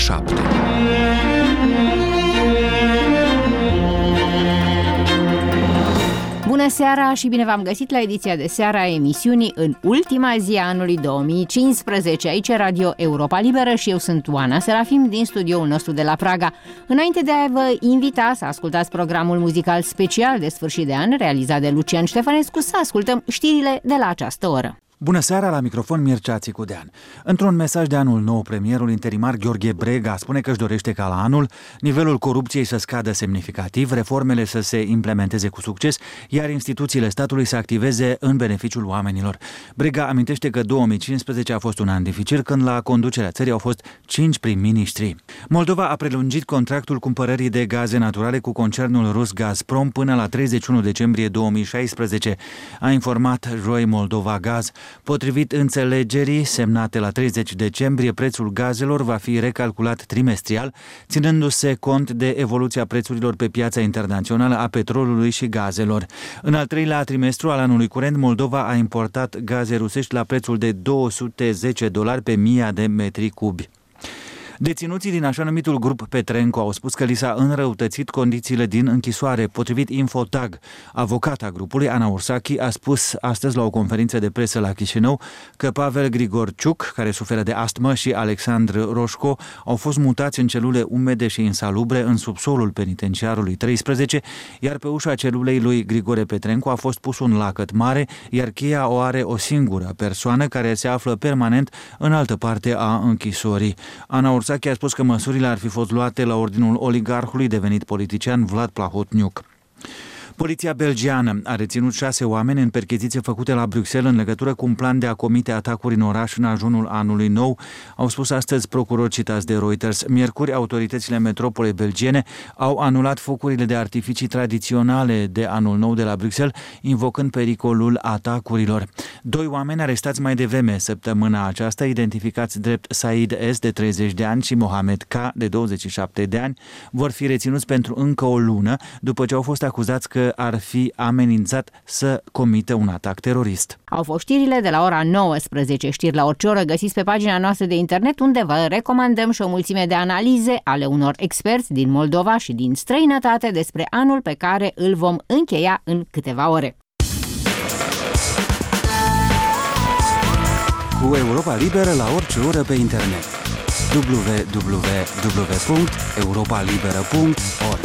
7. Bună seara și bine v-am găsit la ediția de seară a emisiunii în ultima zi a anului 2015. Aici e Radio Europa Liberă și eu sunt Oana Serafim din studioul nostru de la Praga. Înainte de a vă invita să ascultați programul muzical special de sfârșit de an realizat de Lucian Ștefănescu, să ascultăm știrile de la această oră. Bună seara, la microfon Mircea Țicudean. Într-un mesaj de anul nou, premierul interimar Gheorghe Brega spune că își dorește ca la anul nivelul corupției să scadă semnificativ, reformele să se implementeze cu succes, iar instituțiile statului să activeze în beneficiul oamenilor. Brega amintește că 2015 a fost un an dificil, când la conducerea țării au fost 5 prim-ministri. Moldova a prelungit contractul cumpărării de gaze naturale cu concernul rus Gazprom până la 31 decembrie 2016, a informat joi Moldova Gaz. Potrivit înțelegerii semnate la 30 decembrie, prețul gazelor va fi recalculat trimestrial, ținându-se cont de evoluția prețurilor pe piața internațională a petrolului și gazelor. În al treilea trimestru al anului curent, Moldova a importat gaze rusești la prețul de $210 pe 1000 de metri cubi. Deținuții din așa numitul grup Petrenco au spus că li s-a înrăutățit condițiile din închisoare. Potrivit Infotag, avocata grupului, Ana Ursachi, a spus astăzi la o conferință de presă la Chișinău că Pavel Grigorciuc, care suferă de astmă, și Alexandru Roșco au fost mutați în celule umede și insalubre în subsolul penitenciarului 13, iar pe ușa celulei lui Grigore Petrenco a fost pus un lacăt mare, iar cheia o are o singură persoană care se află permanent în altă parte a închisorii. Ana Ursachi a spus că măsurile ar fi fost luate la ordinul oligarhului devenit politician Vlad Plahotniuc. Poliția belgiană a reținut 6 oameni în percheziție făcute la Bruxelles în legătură cu un plan de a comite atacuri în oraș în ajunul anului nou, au spus astăzi procurori citați de Reuters. Miercuri, autoritățile metropolei belgiene au anulat focurile de artificii tradiționale de anul nou de la Bruxelles, invocând pericolul atacurilor. 2 oameni arestați mai devreme săptămâna aceasta, identificați drept Said S, de 30 de ani, și Mohamed K, de 27 de ani, vor fi reținuți pentru încă o lună, după ce au fost acuzați că ar fi amenințat să comită un atac terorist. Au fost știrile de la ora 19, știri la orice oră găsiți pe pagina noastră de internet, unde vă recomandăm și o mulțime de analize ale unor experți din Moldova și din străinătate despre anul pe care îl vom încheia în câteva ore. Cu Europa Liberă la orice oră pe internet. www.europalibera.org.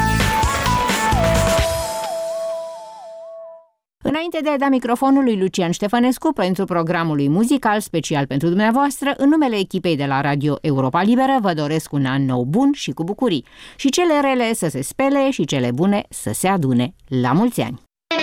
Înainte de a da microfonul lui Lucian Ștefănescu pentru programul lui muzical special pentru dumneavoastră, în numele echipei de la Radio Europa Liberă vă doresc un an nou bun și cu bucurii. Și cele rele să se spele și cele bune să se adune. La mulți ani!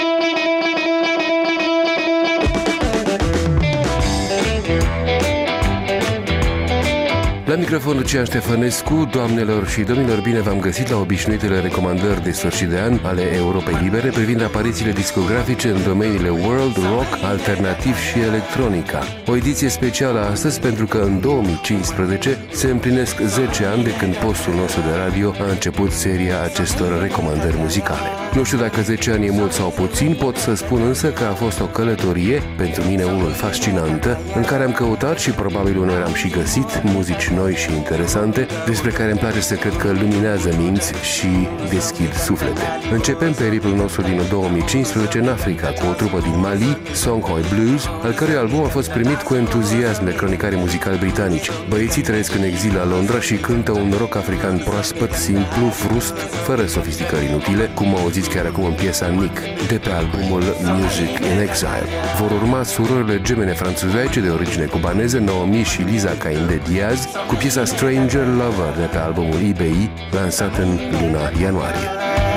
La microfon Lucian Ștefănescu, doamnelor și domnilor, bine v-am găsit la obișnuitele recomandări de sfârșit de an ale Europei Libere privind aparițiile discografice în domeniile world, rock, alternativ și electronica. O ediție specială astăzi pentru că în 2015 se împlinesc 10 ani de când postul nostru de radio a început seria acestor recomandări muzicale. Nu știu dacă 10 ani e mult sau puțin, pot să spun însă că a fost o călătorie, pentru mine unul fascinantă, în care am căutat și probabil uneori am și găsit muzici noi și interesante, despre care îmi place să cred că luminează minți și deschid suflete. Începem periplul nostru din 2015 în Africa cu o trupă din Mali, Songhai Blues, al cărui album a fost primit cu entuziasm de cronicarii muzicali britanici. Băieții trăiesc în exil la Londra și cântă un rock african proaspăt, simplu, frust, fără sofisticări inutile, cum auziți chiar acum în piesa Nick, de pe albumul Music in Exile. Vor urma surorile gemene franțuzaice de origine cubaneză, Naomi și Liza Cainde Diaz, cu piesa Stranger Lover de pe albumul IBI, lansat în luna ianuarie.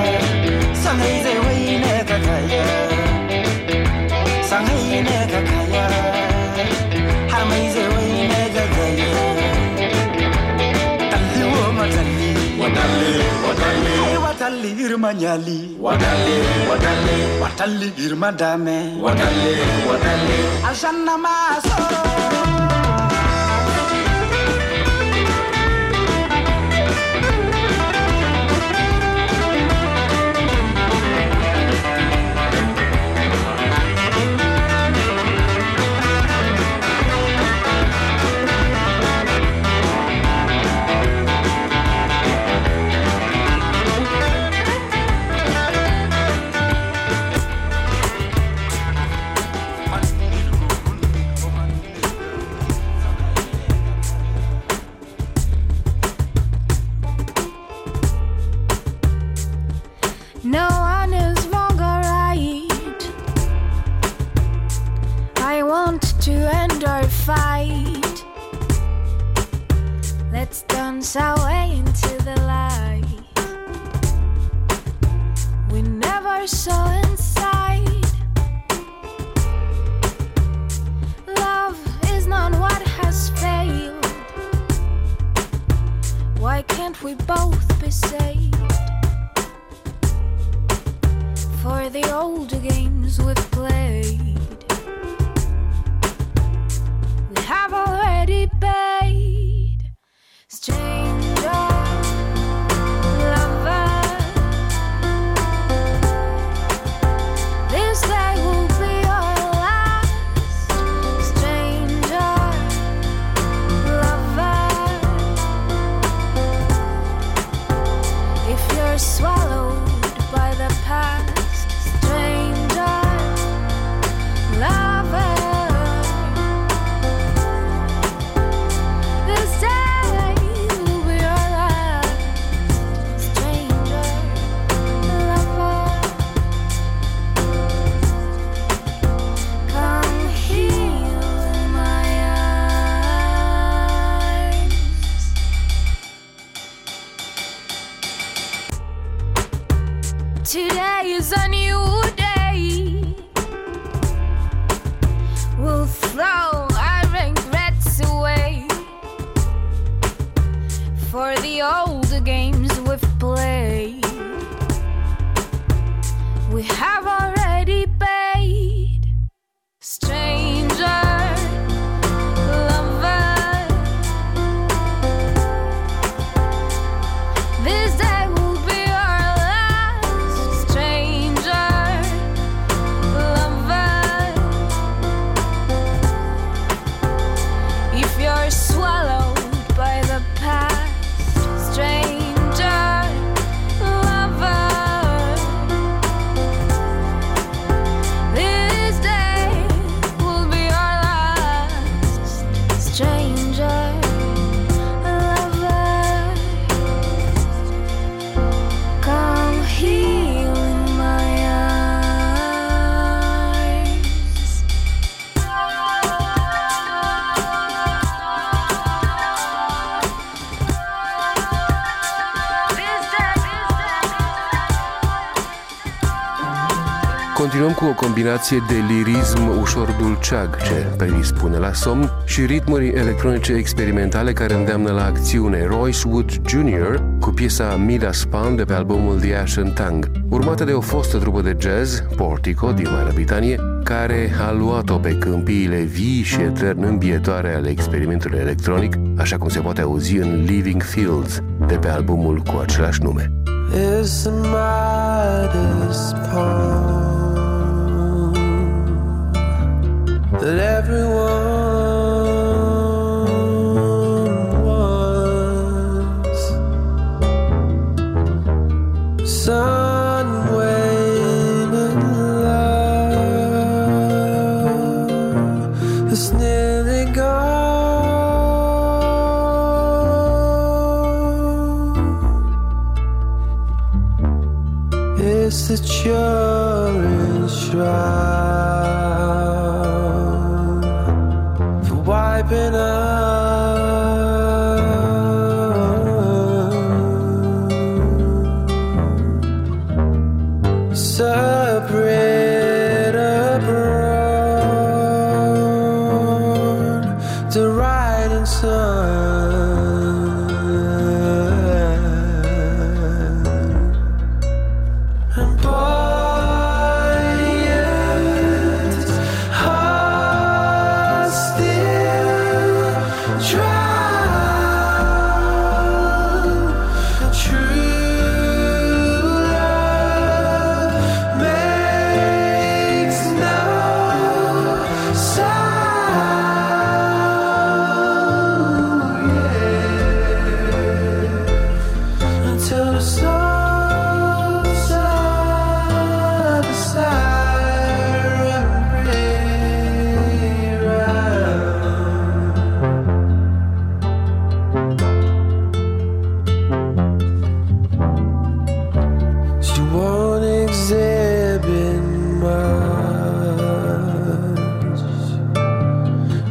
Irmanyali wadale wadale watali irmadame wadale wadale ashanna maso want to end our fight. Let's dance our way into the light we never saw inside. Love is not what has failed. Why can't we both be saved for the old games we've played? We have already paid. Stranger, lover, this day will be our last. Stranger, lover, if you're swallowed by the past. Stranger, lover, this day will be our last. Stranger, lover, come heal my eyes. Today is a new day. We'll throw our regrets away for the old games we've played. We have already paid. Stranger, lover, this day will be our last. Stranger, lover, if you're swallowed by the past. Stranger, lover, this day will be our last. Stranger, lover, come heal my eyes. Continuăm cu o combinație de lirism ușor dulceag ce predispune la somn și ritmuri electronice experimentale care îndeamnă la acțiune. Royce Wood Jr. cu piesa Midas Pan de pe albumul The Ashen Tongue, urmată de o fostă trupă de jazz, Portico, din Marea Britanie, care a luat-o pe câmpiile vii și etern îmbietoare ale experimentului electronic, așa cum se poate auzi în Living Fields, de pe albumul cu același nume. It's a Midas Pan that everyone wants. Sun waning love is nearly gone. It's the Turin shroud for wiping out. Separate abroad to ride in sun. And poignant, hard still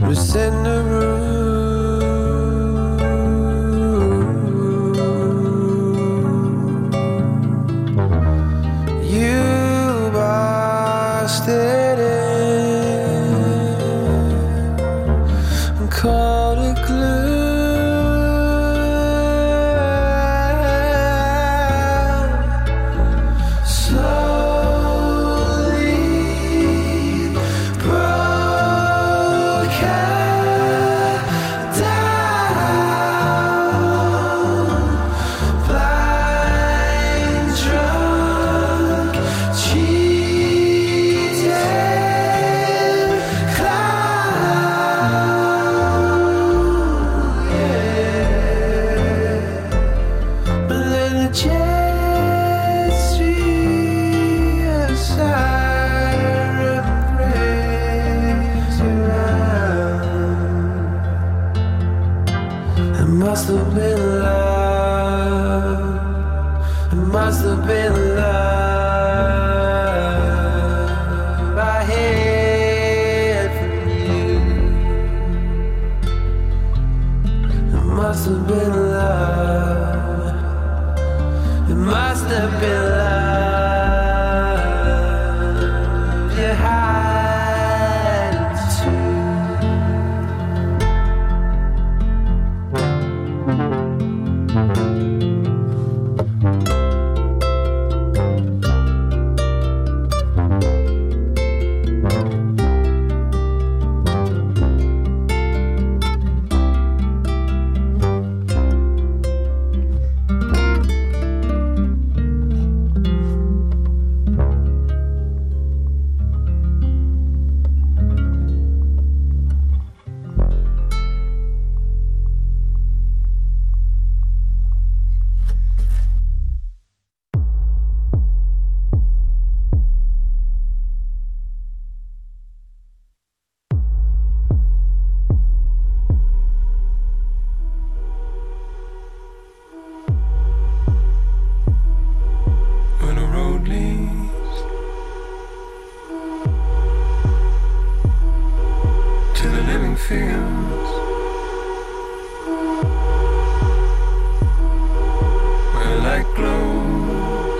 was in the room. You busted in and called it glue. Must have been love. It must have been love I had from you. It must have been love. It must have been love you had too. Fields where light glows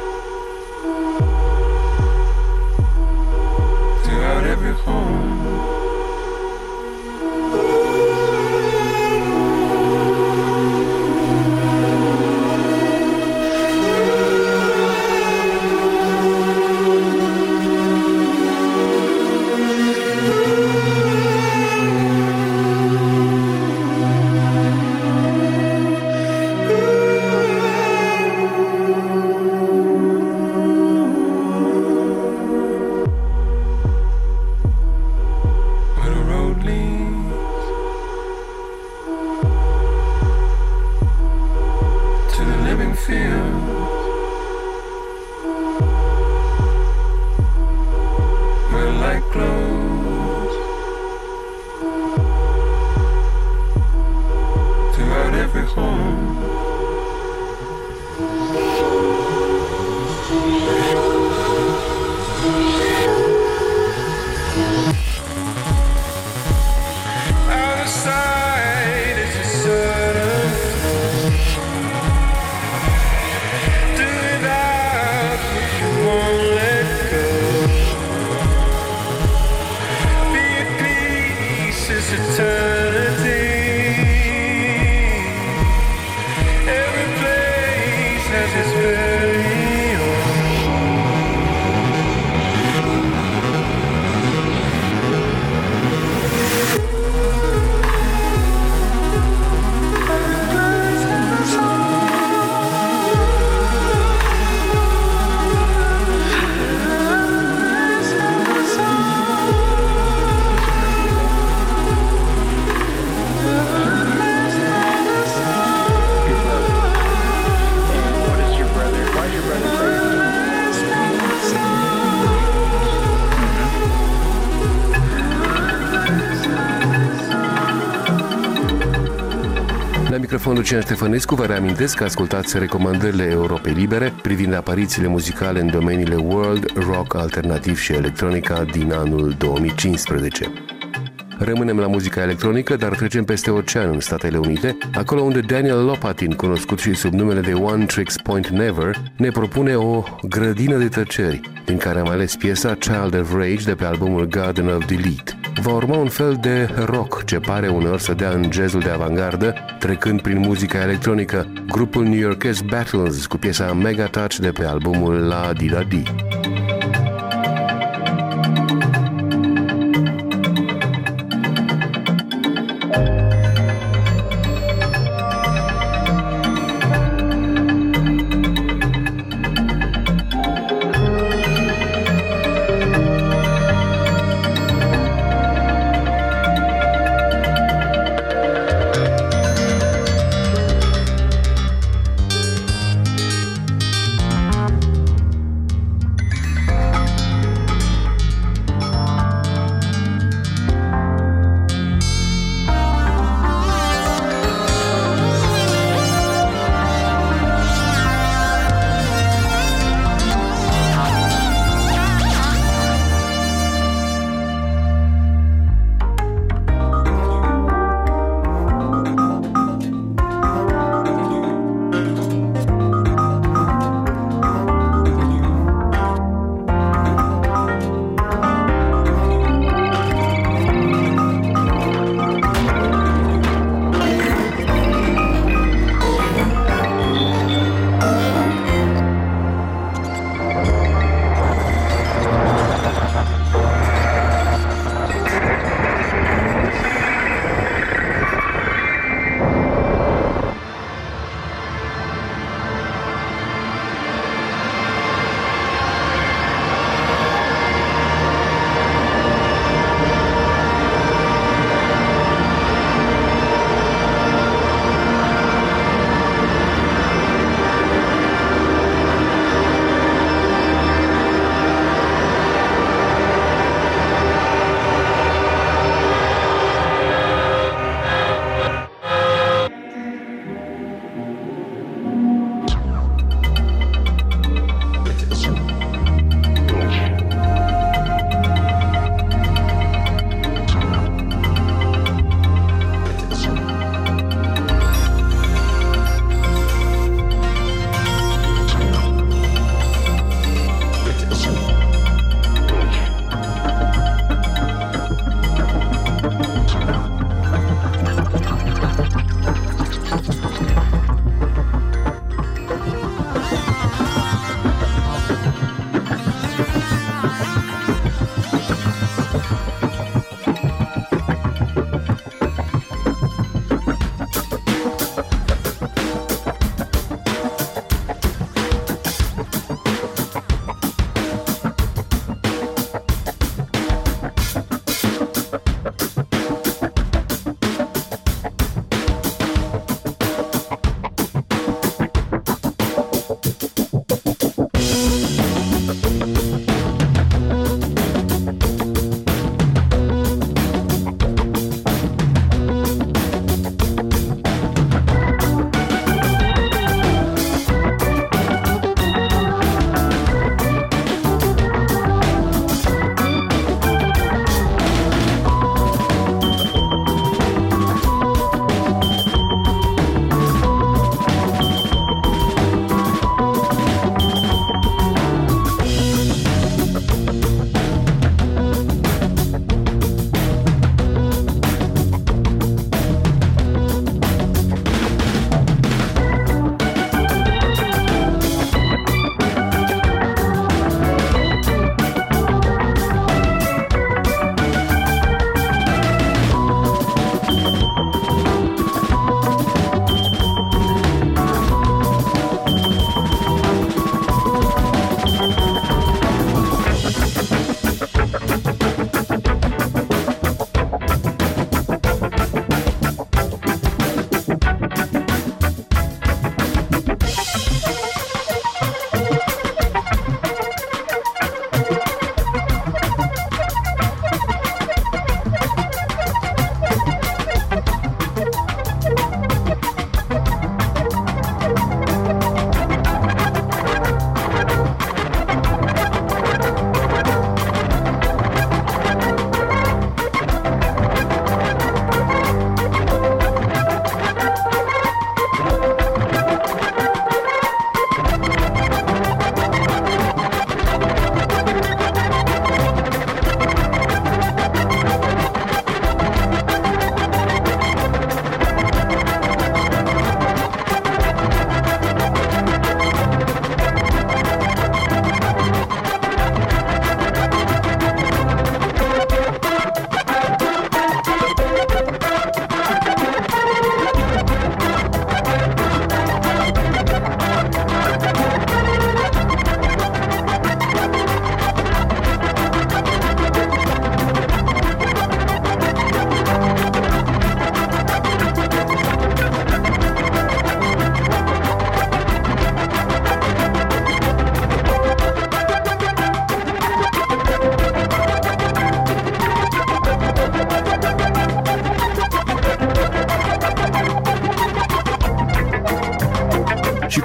throughout every home. microfon Lucian Ștefănescu, vă reamintesc că ascultați recomandările Europei Libere privind aparițiile muzicale în domeniile world, rock, alternativ și electronica din anul 2015. Rămânem la muzica electronică, dar trecem peste ocean în Statele Unite, acolo unde Daniel Lopatin, cunoscut și sub numele de One Tricks Point Never, ne propune o grădină de tăceri, din care am ales piesa Child of Rage de pe albumul Garden of Delete. Va urma un fel de rock ce pare uneori să dea în jazzul de avantgardă, trecând prin muzica electronică, grupul newyorkez Battles cu piesa Mega Touch de pe albumul La Di Da Di.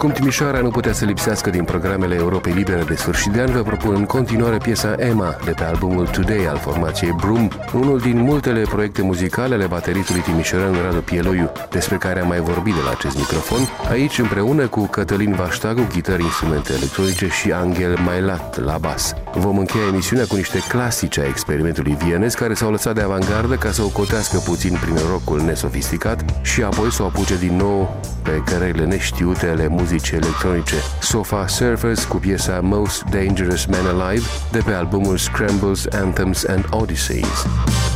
cum Timișoara nu putea să lipsească din programele Europei Libere de sfârșit de an, vă propun în continuare piesa Emma de pe albumul Today al formației Broom, unul din multele proiecte muzicale ale bateristului timișorean Radu Pieloiu, despre care am mai vorbit de la acest microfon, aici împreună cu Cătălin Vaștagu, ghitară, instrumente electronice, și Angel Mailat la bas. Vom încheia emisiunea cu niște clasici a experimentului vienez care s-au lăsat de avangardă ca să o cotească puțin prin rockul nesofisticat și apoi să o apuce din nou pe cărările neștiute ale muzicii electronice. Sofa Surfers cu piesa Most Dangerous Man Alive de pe albumul Scrambles, Anthems and Odysseys.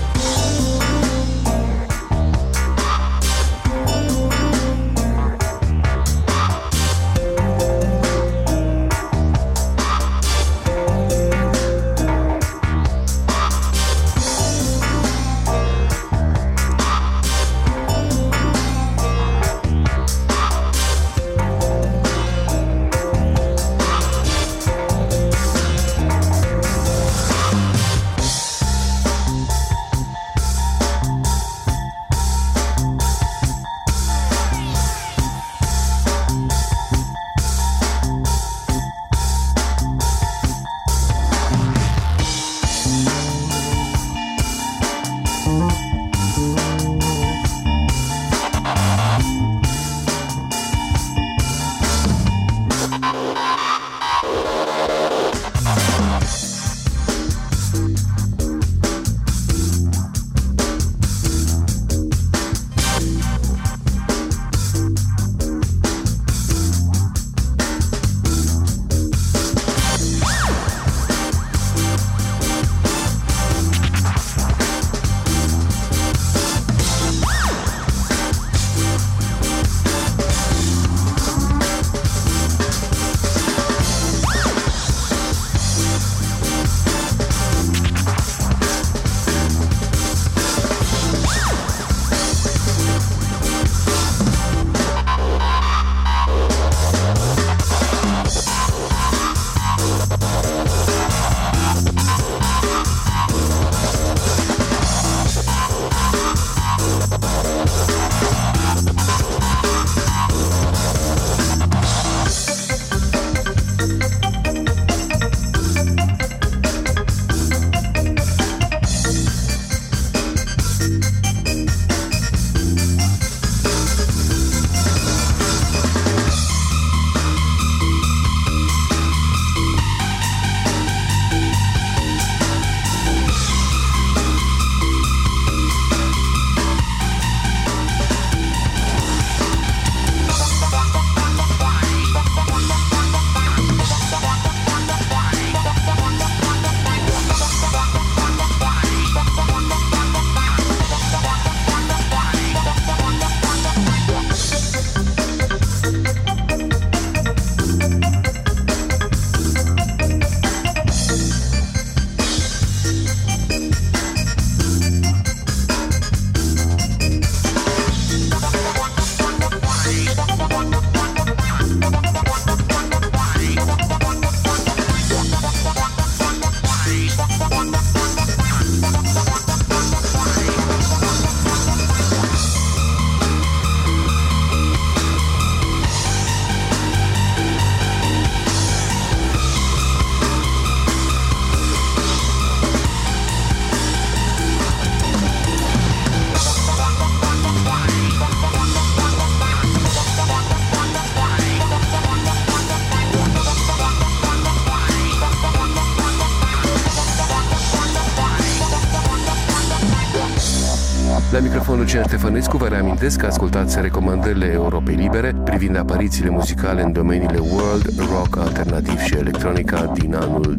La microfonul Lucian Ștefănescu vă reamintesc că ascultați recomandările Europei Libere privind aparițiile muzicale în domeniile world, rock, alternativ și electronica din anul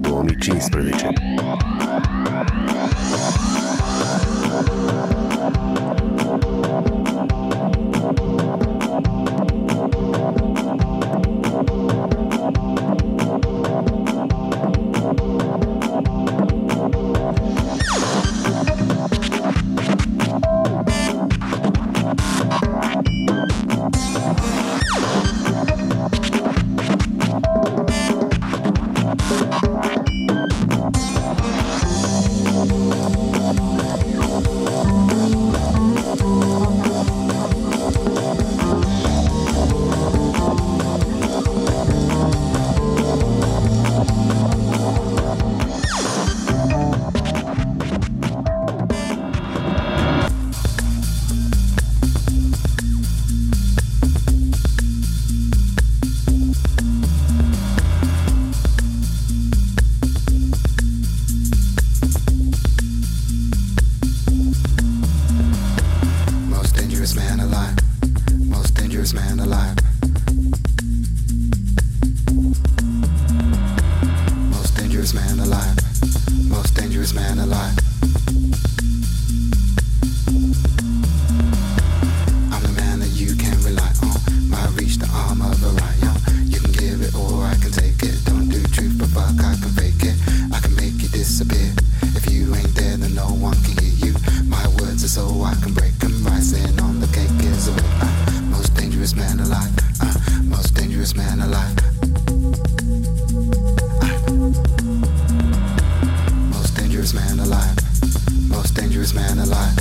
2015. dangerous man alive. Most dangerous man alive. Most dangerous man alive. I'm the man that you can rely on. Might reach the arm of Orion. You can give it or I can take it. Don't do truth but fuck, I can fake it. I can make you disappear. If you ain't there then no one can hear you. My words are so I can break them. Rising on the cake is a way. Most dangerous man alive. Most dangerous man alive. Most dangerous man alive. Most dangerous man alive.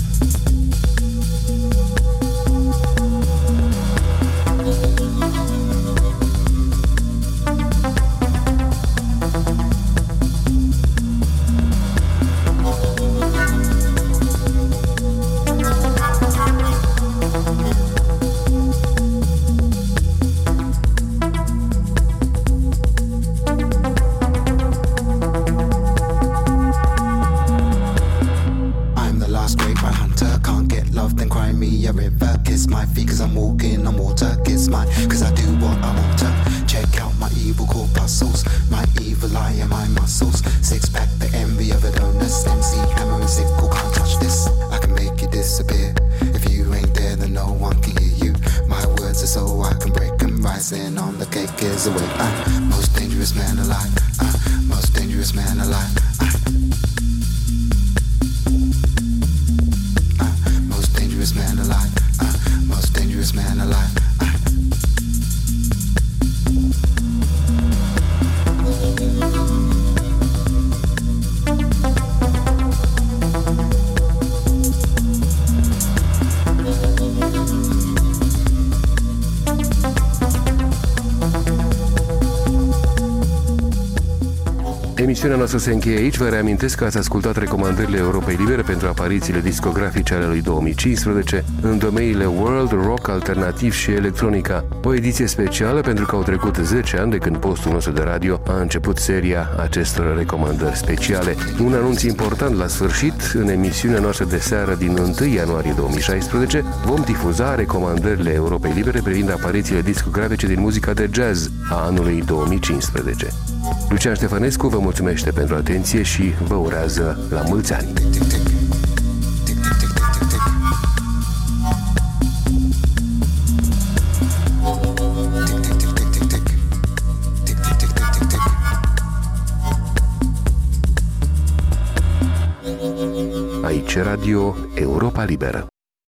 Most dangerous man alive. Most dangerous man alive. Most dangerous man alive. Most dangerous man alive. Emisiunea noastră se încheie aici. Vă reamintesc că ați ascultat recomandările Europei Libere pentru aparițiile discografice ale lui 2015 în domeniile world, rock, alternativ și electronica. O ediție specială pentru că au trecut 10 ani de când postul nostru de radio a început seria acestor recomandări speciale. Un anunț important la sfârșit: în emisiunea noastră de seară din 1 ianuarie 2016 vom difuza recomandările Europei Libere privind aparițiile discografice din muzica de jazz a anului 2015. Lucian Ștefănescu vă mulțumește pentru atenție și vă urează la mulți ani! Aici Radio Europa Liberă.